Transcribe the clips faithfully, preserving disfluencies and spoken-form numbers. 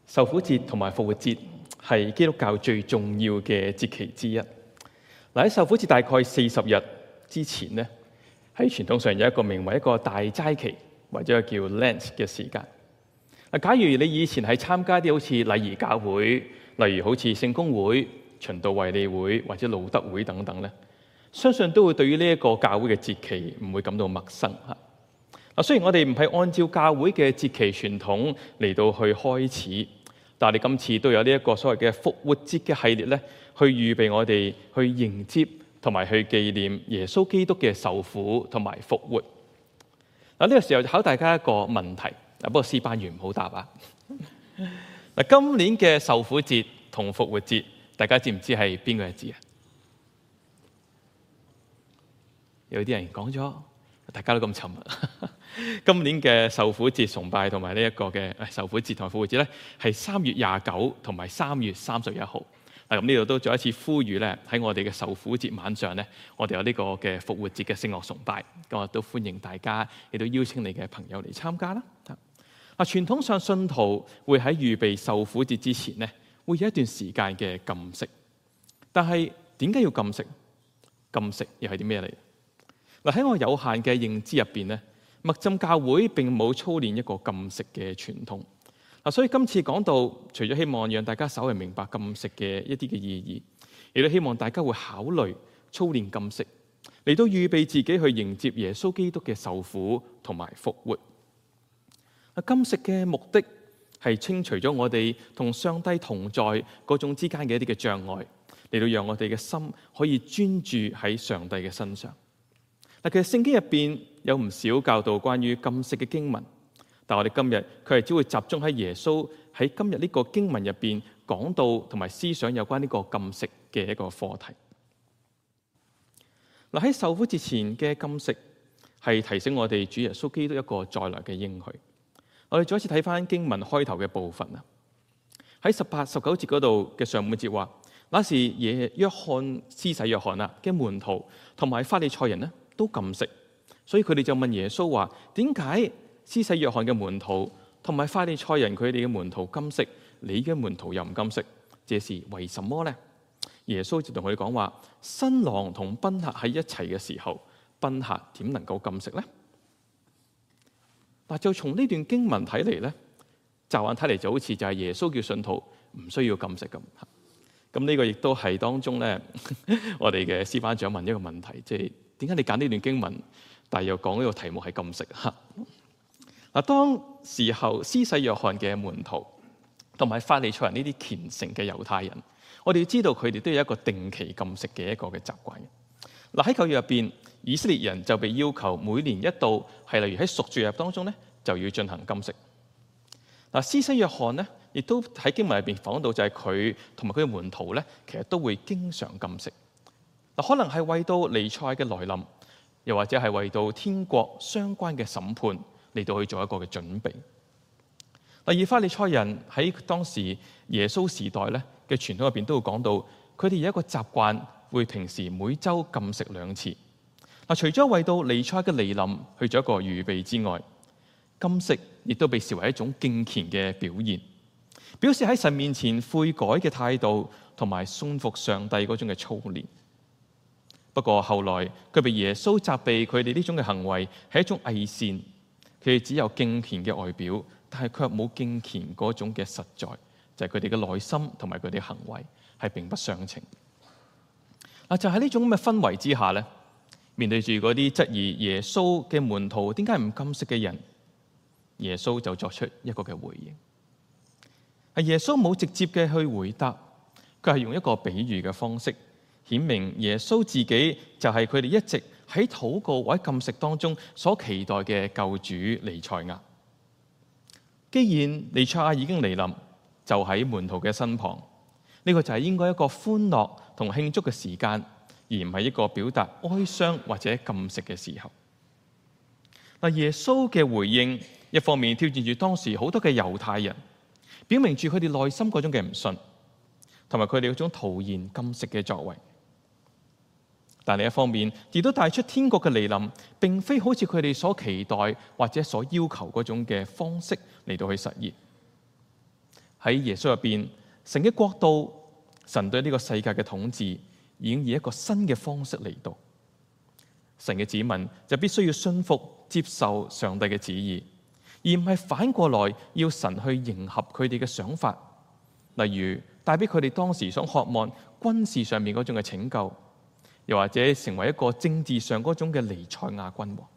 受苦節同埋復活節係基督教最重要嘅節期之一。嗱，喺受苦節大概四十日之前呢，喺傳統上有一個名為一個大齋期或者叫 Lent 嘅時間。嗱，假如你以前係參加啲好似禮儀教會，例如好似聖公會、循道衛理會或者路德會等等咧，相信都會對於呢一個教會嘅節期唔會感到陌生嚇。嗱，雖然我哋唔係按照教會嘅節期傳統嚟到去開始，但係你今次都有呢一個所謂嘅復活節嘅系列咧，去預備我哋去迎接同埋去紀念耶穌基督嘅受苦同埋復活。嗱，呢個時候就考大家一個問題，嗱，不過詩班員唔好答啊。嗱，今年嘅受苦節同復活節，大家知唔知係邊個日子啊？有啲人講咗，大家都咁沉默。今年嘅受苦節崇拜同埋呢一個嘅受苦節同埋復活節咧，係三月廿九同埋三月三十一號。嗱，咁呢度都再一次呼籲咧，喺我哋嘅受苦節晚上咧，我哋有呢個嘅復活節嘅聖樂崇拜，咁我都歡迎大家，亦都邀請你嘅朋友嚟參加啦。啊，傳統上信徒會喺預備受苦節之前咧，會有一段時間嘅禁食。但係點解要禁食？禁食又係啲咩嚟？嗱，喺我有限嘅認知入邊咧，麥浸教會並冇操練一個禁食嘅傳統。嗱，所以今次講到，除咗希望讓大家稍微明白禁食嘅一啲嘅意義，亦都希望大家會考慮操練禁食，嚟到預備自己去迎接耶穌基督嘅受苦同埋復活。禁食嘅目的係清除咗我哋同上帝同在嗰種之間嘅一啲嘅障礙，嚟到讓我哋嘅心可以專注喺上帝嘅身上。嗱，其實聖經入邊有唔少教導關於禁食嘅經文，但我哋今日佢係只會集中喺耶穌喺今日呢個經文入邊講到同埋思想有關呢個禁食嘅一個課題。嗱，喺受苦節前嘅禁食係提醒我哋主耶穌基督一個再來嘅應許。我哋再一次睇翻經文開頭嘅部分啊，喺十八、十九節嗰度嘅上半節話，那時耶約翰施洗約翰啊嘅門徒同埋法利賽人呢都禁食，所以佢哋就問耶穌話：點解施洗約翰嘅門徒同埋法利賽人佢哋嘅門徒禁食，你嘅門徒又唔禁食？這是為什麼呢？耶穌就同佢哋講話：新郎同賓客喺一齊嘅時候，賓客點能夠禁食呢？嗱，就從呢段經文睇嚟咧，驟眼睇嚟就好似就係耶穌叫信徒唔需要禁食咁。咁呢個亦都係當中咧，我哋嘅詩班長問一個問題，即係點解你揀呢段經文，但係又講呢個題目係禁食？嗱，當時候施洗約翰嘅門徒同埋法利賽人呢啲虔誠嘅猶太人，我哋要知道佢哋都有一個定期禁食嘅一個嘅習慣。嗱，喺舊約入邊，以色列人就被要求每年一度，係例如喺贖罪日當中咧，就要進行禁食。嗱，施洗約翰咧，亦都喺經文入邊講到，就係佢同埋佢嘅門徒咧，其實都會經常禁食。嗱，可能係為到彌賽嘅來臨，又或者係為到天國相關嘅審判嚟到去做一個嘅準備。嗱，而法利賽人喺當時耶穌時代咧嘅傳統入邊都會講到，佢哋有一個習慣，會平時每週禁食兩次。嗱，除咗為到彌賽嘅來臨去做一個預備之外，禁食亦都被視為一種敬虔嘅表現，表示喺神面前悔改嘅態度，同埋信服上帝嗰種嘅操練。不過後來佢被耶穌責備，佢哋呢種嘅行為係一種偽善，佢哋只有敬虔嘅外表，但係卻冇敬虔嗰種嘅實在，就係佢哋嘅內心同埋佢哋嘅行為係並不相稱。嗱，就喺呢種咁嘅氛圍之下咧，面對住嗰啲質疑耶穌嘅門徒點解唔禁食嘅人，耶穌就作出一個嘅回應。係耶穌冇直接嘅去回答，佢係用一個比喻嘅方式，顯明耶穌自己就係佢哋一直喺禱告或者禁食當中所期待嘅救主彌賽亞。既然彌賽亞已經嚟臨，就喺門徒嘅身旁，呢個就係應該一個歡樂同慶祝嘅時間，而唔係一個表達哀傷或者禁食嘅時候。嗱，耶穌嘅回應一方面挑戰住當時好多嘅猶太人，表明住佢哋內心嗰種嘅唔信，同埋佢哋嗰種徒然禁食嘅作為。但另一方面亦都帶出天國嘅來臨，並非好似佢哋所期待或者所要求嗰種嘅方式嚟到去實現。 喺耶穌入邊，神嘅國度，神對呢個世界嘅統治已經以一個新嘅方式嚟到。神嘅子民就必須要信服接受上帝嘅旨意，而唔係反過來要神去迎合佢哋嘅想法，例如帶俾佢哋當時想渴望軍事上面嗰種嘅拯救，又或者成為一個政治上嗰種嘅彌賽亞君王。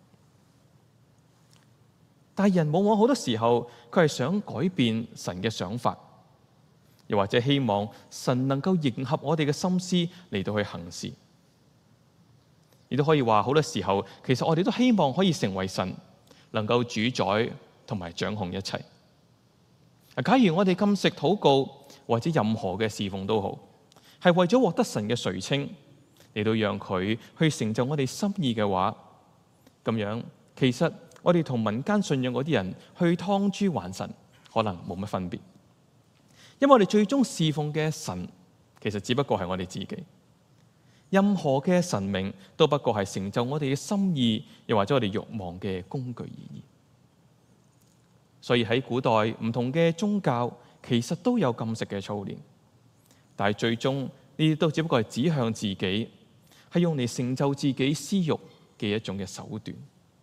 但係人往往好多時候佢係想改變神嘅想法，又或者希望神能夠迎合我哋嘅心思嚟到去行事。亦都可以話好多時候，其實我哋都希望可以成為神，能夠主宰同埋掌控一切。假如我哋禁食禱告或者任何嘅侍奉都好，係為咗獲得神嘅垂青，嚟到讓佢去成就我哋心意嘅話，咁樣其實我哋同民間信仰嗰啲人去劏豬還神，可能冇乜分別。因為我哋最終侍奉嘅神，其實只不過係我哋自己。任何嘅神明都不過係成就我哋嘅心意，又或者我哋慾望嘅工具而已。所以喺古代唔同嘅宗教其實都有禁食嘅操練，但係最終呢啲都只不過係指向自己，係用嚟成就自己私慾嘅一種嘅手段。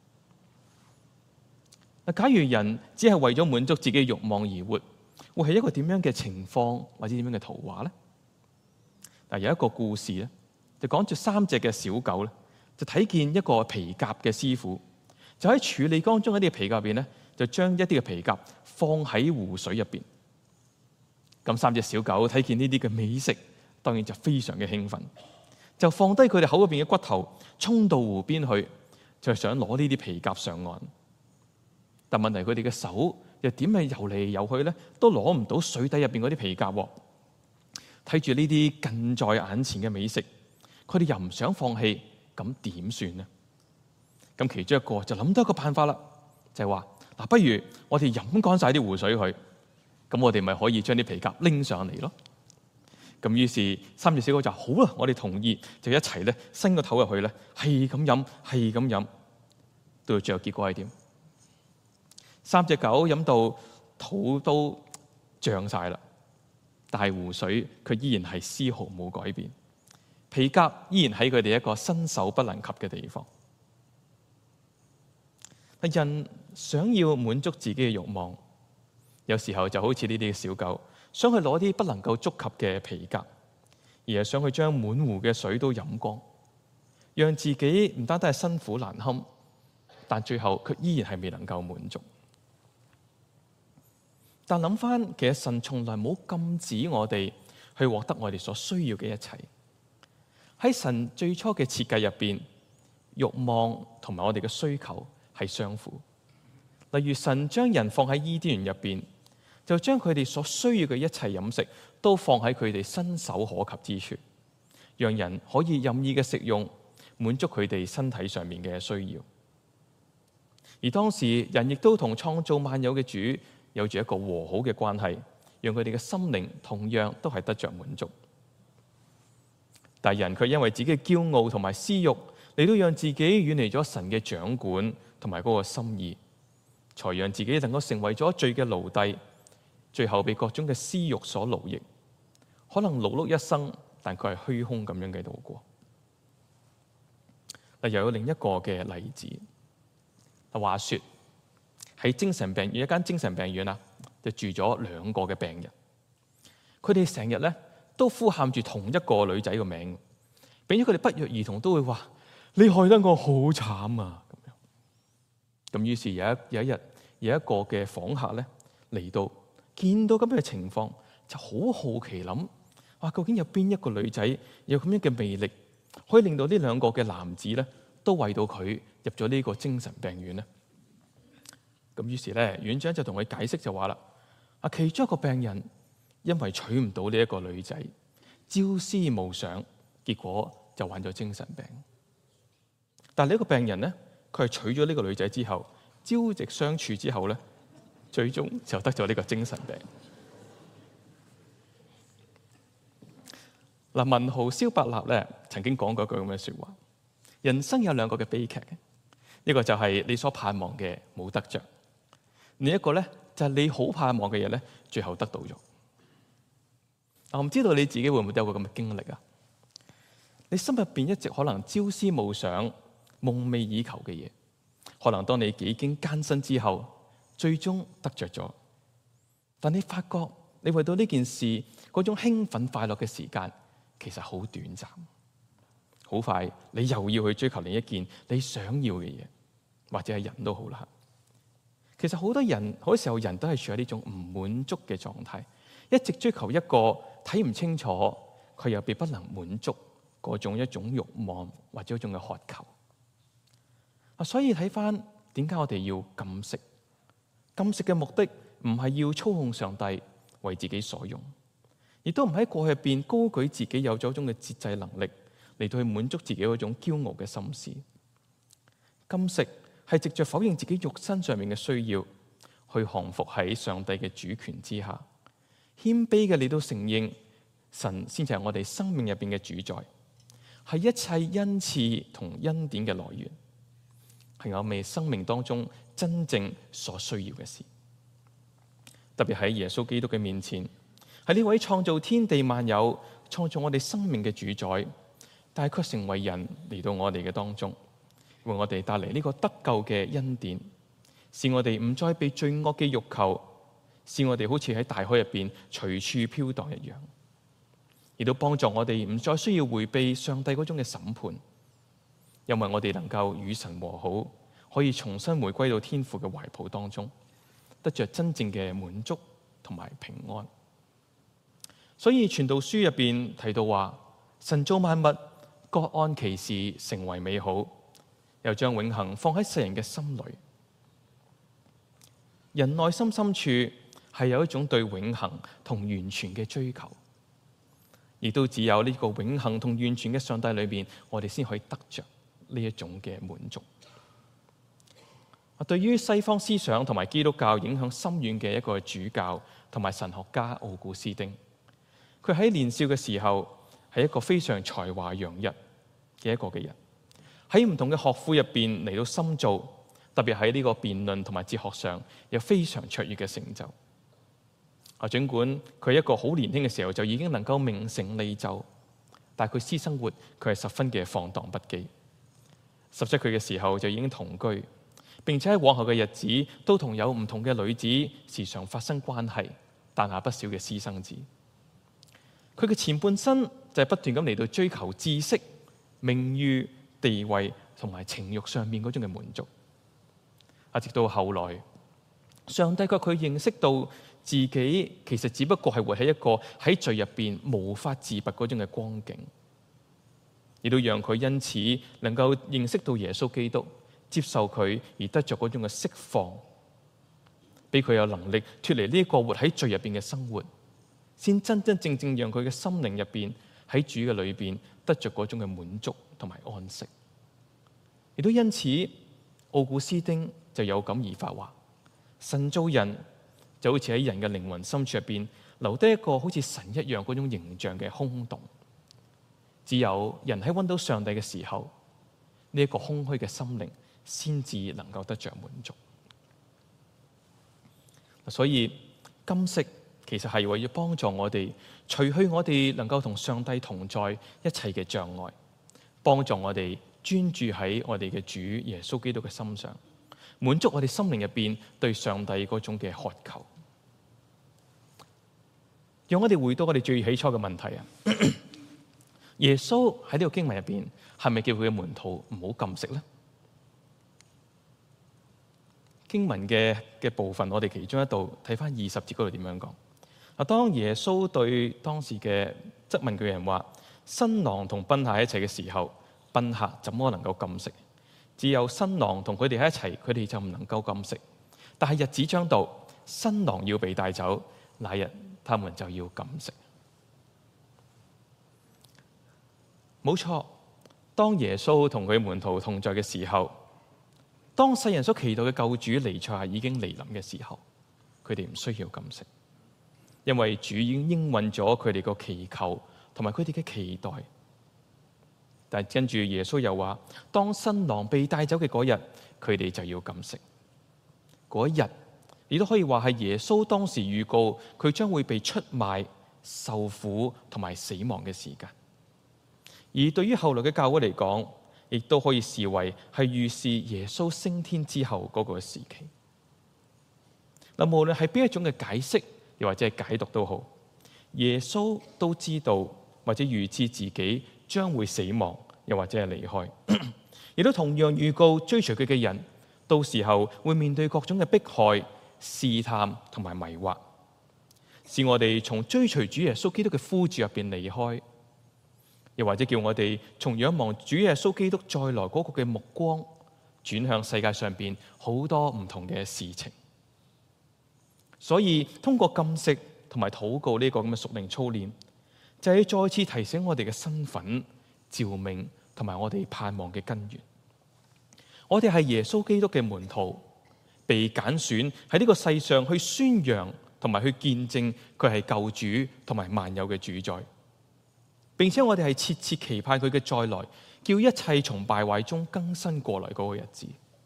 假如人只係為咗滿足自己嘅慾望而活，會係一個點樣嘅情況或者點樣嘅圖畫呢？嗱，有一個故事咧，就講住三隻嘅小狗咧，就睇見一個皮革嘅師傅，就喺處理當中一啲嘅皮革入邊咧，就將一啲嘅皮革放喺湖水入邊。咁三隻小狗睇見呢啲嘅美食，當然就非常嘅興奮，就放低佢哋口入邊嘅骨頭，衝到湖邊去，就想攞呢啲皮革上岸。但問題佢哋嘅手又點係游嚟游去咧，都攞唔到水底入邊嗰啲皮革。睇住呢啲近在眼前嘅美食，佢哋又唔想放棄，咁點算呢？咁其中一個就諗到一個辦法啦，就係話嗱，不如我哋飲乾晒啲湖水去，咁我哋咪可以將啲皮革拎上嚟咯。咁於是三隻小狗就好啦，我哋同意，就一齊咧伸個頭入去咧，係咁飲，係咁飲，到最後結果係點？三隻狗飲到肚都脹晒啦，但係湖水佢依然係絲毫冇改變，皮革依然喺佢哋一個伸手不能及嘅地方。人想要滿足自己嘅慾望，有時候就好似呢啲小狗，想去攞啲不能夠觸及嘅皮革，而係想去將滿湖嘅水都飲光，讓自己唔單單係辛苦難堪，但最後卻依然係未能夠滿足。但諗翻，其實神從來冇禁止我哋去獲得我哋所需要嘅一切。喺神最初嘅設計入邊，慾望同埋我哋嘅需求係相符。例如神將人放喺伊甸園入邊，就將佢哋所需要嘅一切飲食都放喺佢哋伸手可及之處，讓人可以任意嘅食用，滿足佢哋身體上面嘅需要。而當時人亦都同創造萬有嘅主有住一個和好嘅關係，讓佢哋嘅心靈同樣都係得着滿足。但人卻因為自己嘅驕傲同埋私欲，嚟到讓自己遠離咗神嘅掌管同埋嗰個心意，才讓自己能夠成為咗罪嘅奴隸，最後被各種嘅私欲所奴役，可能勞碌一生，但佢係虛空咁樣嘅度過。嗱，又有另一個嘅例子，話說喺精神病院，一間精神病院啊，就住咗兩個嘅病人，佢哋成日咧都呼喊住同一個女仔嘅名，並且佢哋不約而同都會話：你害得我好慘啊！咁樣，咁於是有一有一日有一個嘅訪客咧嚟到，見到咁樣嘅情況，就好好奇諗：哇，究竟有邊一個女仔有咁樣嘅魅力，可以令到呢兩個嘅男子咧都為到佢入咗呢個精神病院咧？咁於是咧，院長就同佢解釋就話啦：啊，其中一個病人因為娶唔到呢一個女仔，朝思暮想，結果就患咗精神病。但係呢一個病人咧，佢係娶咗呢個女仔之後，朝夕相處之後咧，最終就得咗呢個精神病。嗱，文豪蕭伯納咧曾經講過一句咁嘅說話：人生有兩個嘅悲劇，一個就係你所盼望嘅冇得着。另一個咧就係你好盼望嘅嘢咧，最後得到咗。 我唔知道你自己會唔會都有個咁嘅經歷啊？你心入邊一直可能朝思暮想、夢寐以求嘅嘢，可能當你幾經艱辛之後，最終得着咗，但你發覺你為到呢件事嗰種興奮快樂嘅時間，其實好短暫。好快你又要去追求另一件你想要嘅嘢，或者係人都好啦。其實好多人好多時候人都係處喺呢種唔滿足嘅狀態，一直追求一個睇唔清楚，佢又被不能滿足嗰種一種慾望或者一種嘅渴求。啊，所以睇翻點解我哋要禁食？禁食嘅目的唔係要操控上帝為自己所用，亦都唔喺過去入邊高舉自己有咗一種嘅節制能力嚟到去滿足自己嗰種驕傲嘅心思。禁食係藉着否認自己肉身上面嘅需要，去降服喺上帝嘅主權之下，謙卑嘅嚟到承認神先至係我哋生命入邊嘅主宰，係一切恩賜同恩典嘅來源，係我哋生命當中真正所需要嘅事。特別喺耶穌基督嘅面前，係呢位創造天地萬有、創造我哋生命嘅主宰，但係卻成為人嚟到我哋嘅當中，為我哋帶嚟呢個得救嘅恩典，使我哋唔再被罪惡嘅欲求，使我哋好似喺大海入邊隨處飄蕩一樣，亦都幫助我哋唔再需要回避上帝嗰種嘅審判，因為我哋能夠與神和好，可以重新回歸到天父嘅懷抱當中，得着真正嘅滿足同埋平安。所以傳道書入邊提到話，神造萬物各按其時成為美好，又將永恆放喺世人嘅心裏。人內心深處係有一種對永恆同完全嘅追求，亦都只有呢個永恆同完全嘅上帝裏邊，我哋先可以得着呢一種嘅滿足。對於西方思想同埋基督教影響深遠嘅一個主教同埋神學家奧古斯丁，佢喺年少嘅時候係一個非常才華洋溢嘅一個嘅人，喺唔同嘅學府入邊嚟到深造，特別喺呢個辯論同埋哲學上有非常卓越嘅成就。啊，儘管佢一個好年輕嘅時候就已經能夠名成利就，但係佢私生活佢係十分嘅放蕩不羈。十七歲嘅時候就已經同居，並且喺往後嘅日子都同有唔同嘅女子時常發生關係，誕下不少嘅私生子。佢嘅前半生就係不斷咁嚟到追求知識、名譽、地位同埋情慾上面嗰種嘅滿足。啊，直到後來，上帝卻佢認識到自己其實只不過係活喺一個喺罪入邊無法自拔嗰種嘅光景，亦都讓佢因此能夠認識到耶穌基督，接受佢而得着嗰種嘅釋放，俾佢有能力脫離呢一個活喺罪入邊嘅生活，先真真正正讓佢嘅心靈入邊喺主嘅裏邊得着嗰種嘅滿足同埋安息。亦都因此，奧古斯丁就有感而發話：神造人就好似喺人嘅靈魂深處入邊留低一個好似神一樣嗰種形象嘅空洞，只有人喺揾到上帝嘅時候，呢一個空虛嘅心靈先至能夠得着滿足。所以禁食其實係為咗幫助我哋除去我哋能夠同上帝同在一切嘅障礙，幫助我哋專注喺我哋嘅主耶穌基督嘅身上，滿足我哋心靈入邊對上帝嗰種嘅渴求。讓我哋回到我哋最起初嘅問題啊！耶穌喺呢個經文入邊係咪叫佢嘅門徒唔好禁食呢？經文嘅嘅部分，我哋其中一度睇翻二十節嗰度點樣講。啊，當耶穌對當時嘅質問佢嘅人話：新郎同賓客喺一齊嘅時候，賓客怎麼能夠禁食？只有新郎同佢哋喺一齊，佢哋就唔能夠禁食。但係日子將到，新郎要被帶走，那日他們就要禁食。冇錯，當耶穌同佢門徒同在嘅時候，當世人所期待嘅救主彌賽亞已經嚟臨嘅時候，佢哋唔需要禁食，因為主已經應允咗佢哋個祈求同埋佢哋嘅期待。但係跟住耶穌又話，當新郎被帶走嘅嗰日，佢哋就要禁食。嗰一日，亦都可以話係耶穌當時預告佢將會被出賣、 受苦同埋死亡嘅時間。而對於後來嘅教會嚟講，亦都可以視為係預示耶穌升天之後嗰個時期。嗱，無論係邊一種嘅解釋，又或者係解讀都好，耶穌都知道或者預知自己將會死亡，又或者係離開，亦都同樣預告追隨佢嘅人，到時候會面對各種嘅迫害、試探同埋迷惑，使我哋從追隨主耶穌基督嘅呼召入邊離開。又或者叫我哋從仰望主耶穌基督再來嗰個嘅目光，轉向世界上邊好多唔同嘅事情。所以通過禁食同埋禱告呢個咁嘅屬靈操練，就係再次提醒我哋嘅身份、召命同埋我哋盼望嘅根源。我哋係耶穌基督嘅門徒，被揀選喺呢個世上去宣揚同埋去見證佢係救主同埋萬有嘅主宰。並且我哋係切切期盼佢嘅再來，叫一切從敗壞中更新過來嗰個日子。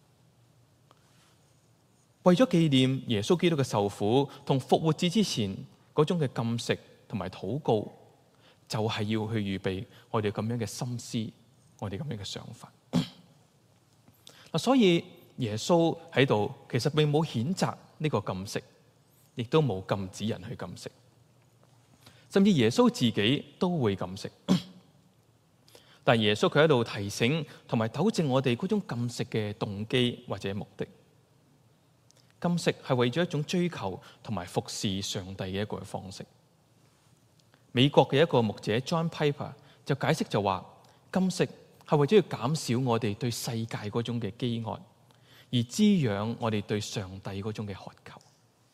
為咗紀念耶穌基督嘅受苦同復活節之前嗰種嘅禁食同埋禱告，就係要去預備我哋咁樣嘅心思，我哋咁樣嘅想法。嗱，所以耶穌喺度其實並冇譴責呢個禁食，亦都冇禁止人去禁食。甚至耶穌自己都會禁食，但耶穌佢喺度提醒同埋糾正我哋嗰種禁食嘅動機或者目的。禁食係為咗一種追求同埋服侍上帝嘅一個方式。美國嘅一個牧者 John Piper 就解釋就話，禁食係為咗要減少我哋對世界嗰種嘅飢餓，而滋養我哋對上帝嗰種嘅渴求。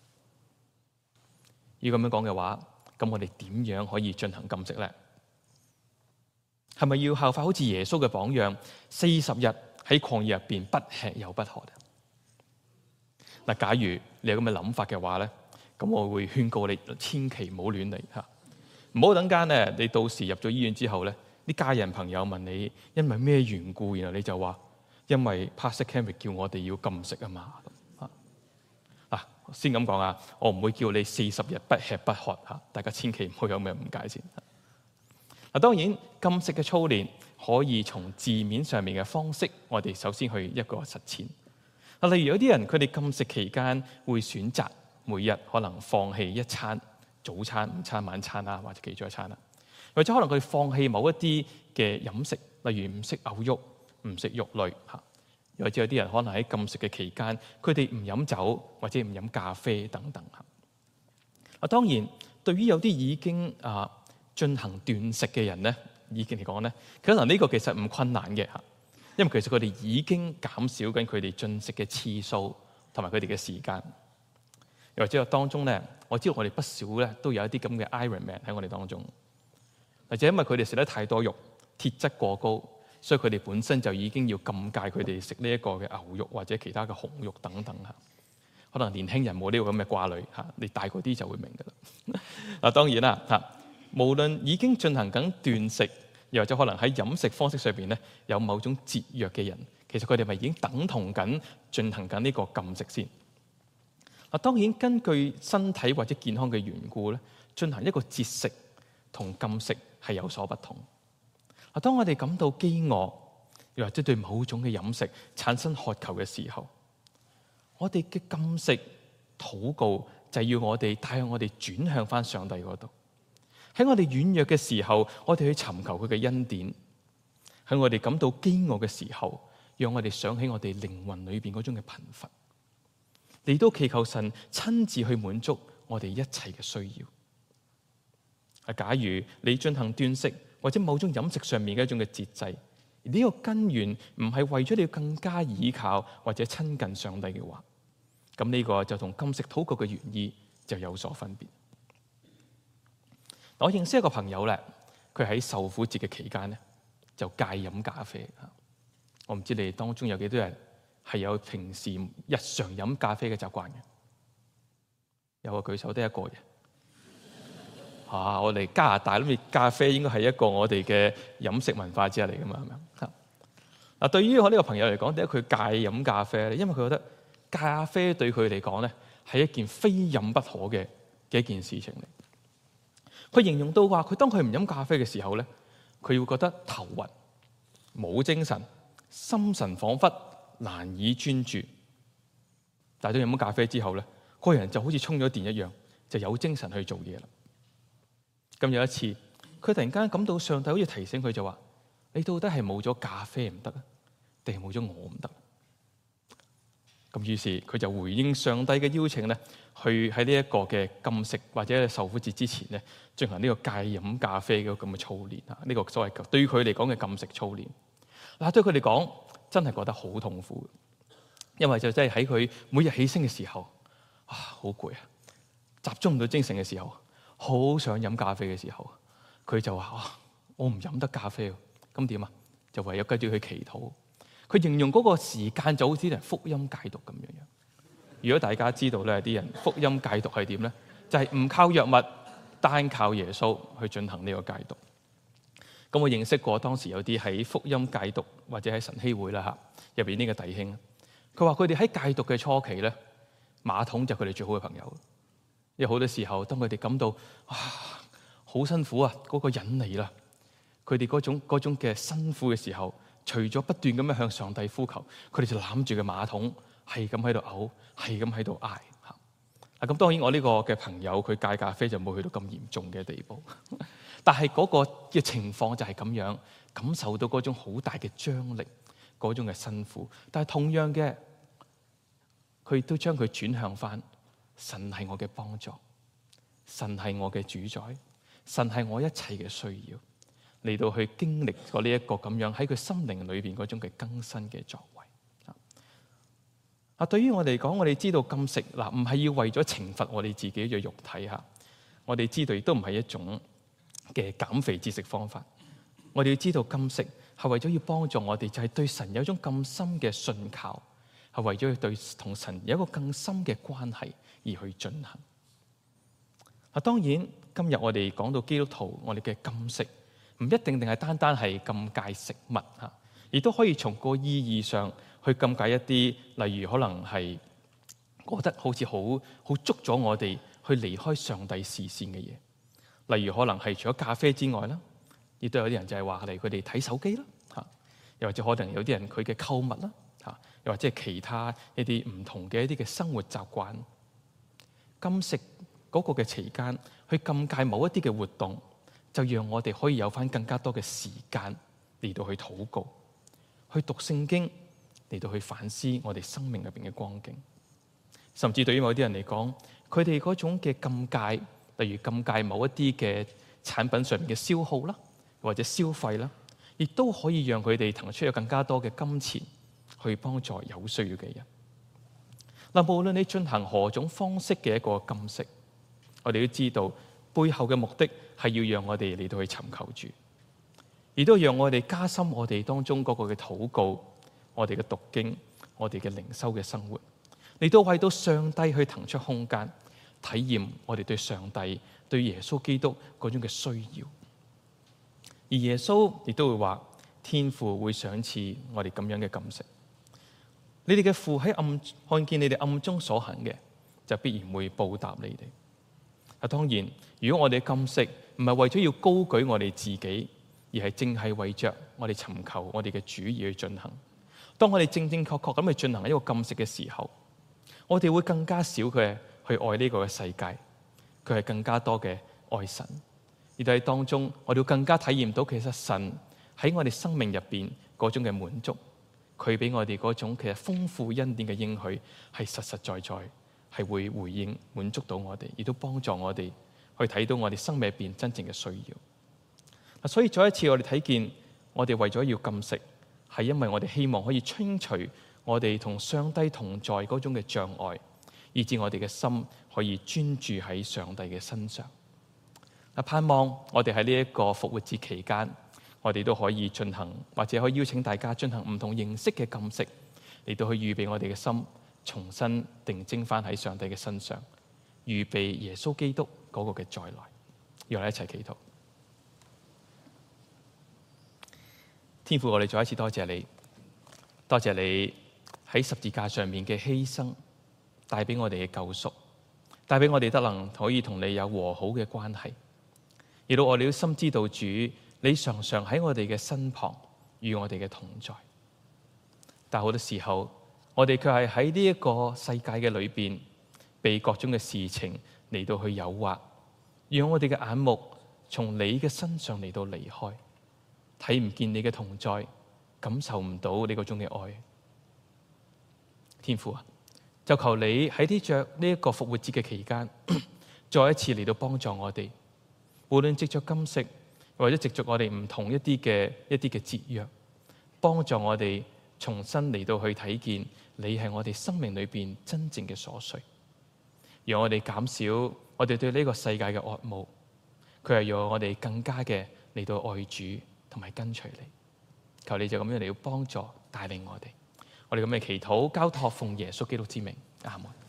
要咁樣講嘅話，咁我哋點樣可以進行禁食呢？係咪要效法好似耶穌嘅榜樣，四十日喺曠野入邊不吃又不喝？嗱，假如你有咁嘅諗法嘅話咧，咁我會勸告你千祈唔好亂嚟吓，唔好等間咧，你到時入咗醫院之後咧，啲家人朋友問你因為咩緣故，然後你就話因為 Pastor Kenrick 叫我哋要禁食啊嘛。嗱，先咁講啊，我唔會叫你四十日不吃不喝吓，大家千祈唔好有咩誤解先。嗱，當然禁食嘅操練可以從字面上面嘅方式，我哋首先去一個實踐。啊，例如有啲人佢哋禁食期間會選擇每日可能放棄一餐早餐、午餐、晚餐啊，或者其中一餐啦，或者可能佢放棄某一啲嘅飲食，例如唔食牛肉、唔食肉類吓。又或者有啲人可能喺禁食嘅期間，佢哋唔飲酒或者唔飲咖啡等等嚇。啊，當然對於有啲已經啊進行斷食嘅人咧，已經嚟講咧，可能呢個其實唔困難嘅嚇，因為其實佢哋已經減少緊佢哋進食嘅次數同埋佢哋嘅時間。又或者當中咧，我知道我哋不少咧都有一啲咁嘅 Iron Man 喺我哋當中，或者因為佢哋食得太多肉，鐵質過高。所以佢哋本身就已經要禁戒佢哋食呢一個嘅牛肉或者其他嘅紅肉等等嚇。可能年輕人冇呢個咁嘅掛慮嚇，你大個啲就會明噶啦。嗱，當然啦嚇，無論已經進行緊斷食，又或者可能喺飲食方式上邊咧有某種節約嘅人，其實佢哋咪已經等同緊進行緊呢個禁食先。嗱，當然根據身體或者健康嘅緣故咧，進行一個節食同禁食係有所不同。當我哋感到飢餓，又或者對某種嘅飲食產生渴求嘅時候，我哋嘅禁食禱告就係要我哋帶向我哋轉向翻上帝嗰度。喺我哋軟弱嘅時候，我哋去尋求佢嘅恩典；喺我哋感到飢餓嘅時候，讓我哋想起我哋靈魂裏邊嗰種嘅貧乏，你都祈求神親自去滿足我哋一切嘅需要。啊，假如你進行斷食，或者某種飲食上面嘅一種嘅節制，而呢個根源唔係為咗你要更加倚靠或者親近上帝嘅話，咁呢個就同禁食禱告嘅原意就有所分別。我認識一個朋友咧，佢喺受苦節嘅期間咧就戒飲咖啡。我唔知你哋當中有幾多人係有平時日常飲咖啡嘅習慣嘅？有個舉手得一個嘅。啊！我哋加拿大諗住咖啡應該係一個我哋嘅飲食文化之一嚟噶嘛，係咪啊？嗱，對於我呢個朋友嚟講，點解佢戒飲咖啡咧？因為佢覺得咖啡對佢嚟講咧係一件非飲不可嘅嘅一件事情嚟。 佢形容到話，佢當佢唔飲咖啡嘅時候咧，佢會覺得頭暈、冇精神、心神恍惚、難以專注。但係當飲咗咖啡之後咧，個人就好似充咗電一樣，就有精神去做嘢啦。咁有一次，佢突然間感到上帝好似提醒佢，就話：你到底係冇咗咖啡唔得啊，定係冇咗我唔得？咁於是佢就回應上帝嘅邀請咧，去喺呢一個嘅禁食或者受苦節之前咧，進行呢個戒飲咖啡嘅咁嘅操練啊！呢個所謂對於佢嚟講嘅禁食操練，嗱，對佢嚟講真係覺得好痛苦，因為就真係喺佢每日起身嘅時候，啊好攰啊，集中唔到精神嘅時候，好想飲咖啡嘅時候，佢就話：哇，我唔飲得咖啡，咁點啊？就唯有繼續去祈禱。佢形容嗰個時間就好似人福音戒毒咁樣樣。如果大家知道咧，啲人福音戒毒係點咧？就係、是、唔靠藥物，單靠耶穌去進行呢個戒毒。咁我認識過當時有啲喺福音戒毒或者喺晨曦會啦嚇入邊呢個弟兄，佢話佢哋喺戒毒嘅初期咧，馬桶就係佢哋最好嘅朋友。因為好多時候，當佢哋感到哇好辛苦啊，嗰、那個引嚟啦，佢哋嗰種嗰種嘅辛苦嘅時候，除咗不斷咁樣向上帝呼求，佢哋就攬住個馬桶，係咁喺度嘔，係咁喺度嗌嚇。啊，咁當然我呢個嘅朋友佢戒咖啡就冇去到咁嚴重嘅地步，但係嗰個嘅情況就係咁樣，感受到嗰種好大嘅張力，嗰種嘅辛苦。但係同樣嘅，佢亦都將佢轉向翻，神係我嘅幫助，神係我嘅主宰，神係我一切嘅需要。嚟到去經歷過呢一個咁樣喺佢心靈裏邊嗰種嘅更新嘅作為啊！對於我哋嚟講，我哋知道禁食嗱，唔係要為咗懲罰我哋自己嘅肉體吓，我哋知道亦都唔係一種嘅減肥節食方法。我哋要知道禁食係為咗要幫助我哋，就係對神有一種更深嘅信靠，係為咗要對同神有一個更深嘅關係而去進行。啊，當然今日我哋講到基督徒，我哋嘅禁食。唔一定定係單單係禁戒食物嚇，亦都可以從個意義上去禁戒一啲，例如可能係覺得好似好好捉咗我哋去離開上帝視線嘅嘢，例如可能係除咗咖啡之外啦，亦都有啲人就係話嚟佢哋睇手機啦嚇，又或者可能有啲人佢嘅購物啦嚇，又或者係其他一啲唔同嘅一啲嘅生活習慣，禁食嗰個嘅期間去禁戒某一啲嘅活動。就讓我哋可以有翻更加多嘅時間嚟到去禱告，去讀聖經，嚟到去反思我哋生命入邊嘅光景。甚至對於某啲人嚟講，佢哋嗰種嘅禁戒，例如禁戒某一啲嘅產品上面嘅消耗啦，或者消費啦，亦都可以讓佢哋騰出有更加多嘅金錢去幫助有需要嘅人。嗱，無論你進行何種方式嘅一個禁食，我哋都知道背後嘅目的係要讓我哋嚟到去尋求主，亦都讓我哋加深我哋當中嗰個嘅禱告，我哋嘅讀經，我哋嘅靈修嘅生活，嚟到為到上帝去騰出空間，體驗我哋對上帝、對耶穌基督嗰種嘅需要。而耶穌亦都會話，天父會賞賜我哋咁樣嘅禁食。你哋嘅父喺暗看見你哋暗中所行嘅，就必然會報答你哋。啊，當然，如果我哋禁食唔係為咗要高舉我哋自己，而係正係為着我哋尋求我哋嘅主意去進行。當我哋正正確確咁去進行一個禁食嘅時候，我哋會更加少嘅去愛呢個嘅世界，佢係更加多嘅愛神。而喺當中，我哋會更加體驗到其實神喺我哋生命入邊嗰種嘅滿足，佢俾我哋嗰種其實豐富恩典嘅應許係實實在在。係會回應滿足到我哋，亦都幫助我哋去睇到我哋生命入邊真正嘅需要。所以再一次我哋睇見，我哋為咗要禁食，係因為我哋希望可以清除我哋同上帝同在嗰種嘅障礙，以致我哋嘅心可以專注喺上帝嘅身上。嗱，盼望我哋喺呢一個復活節期間，我哋都可以進行，或者可以邀請大家進行唔同形式嘅禁食，嚟到去預備我哋嘅心。重新定睛翻喺上帝嘅身上，預備耶穌基督嗰個嘅再來，讓我哋一齊祈禱。天父，我哋再一次多謝你，多謝你喺十字架上面嘅犧牲，帶俾我哋嘅救贖，帶俾我哋得能可以同你有和好嘅關係。 亦都我哋都深知道主，你常常喺我哋嘅身旁，與我哋嘅同在。但好多時候，我哋卻係喺呢一個世界嘅裏邊，被各種嘅事情嚟到去誘惑，讓我哋嘅眼目從你嘅身上嚟到離開，睇唔見你嘅同在，感受唔到你嗰種嘅愛。天父啊，就求你喺呢着呢一個復活節嘅期間，再一次嚟到幫助我哋，無論藉着禁食，或者藉着我哋唔同一啲嘅一啲嘅節約，幫助我哋重新嚟到去睇見你係我哋生命裏邊真正嘅所需，讓我哋減少我哋對呢個世界嘅惡慕，佢係讓我哋更加嘅嚟到愛主同埋跟隨你。求你就咁樣嚟到幫助帶領我哋，我哋咁嘅祈禱交託奉耶穌基督之名，阿門。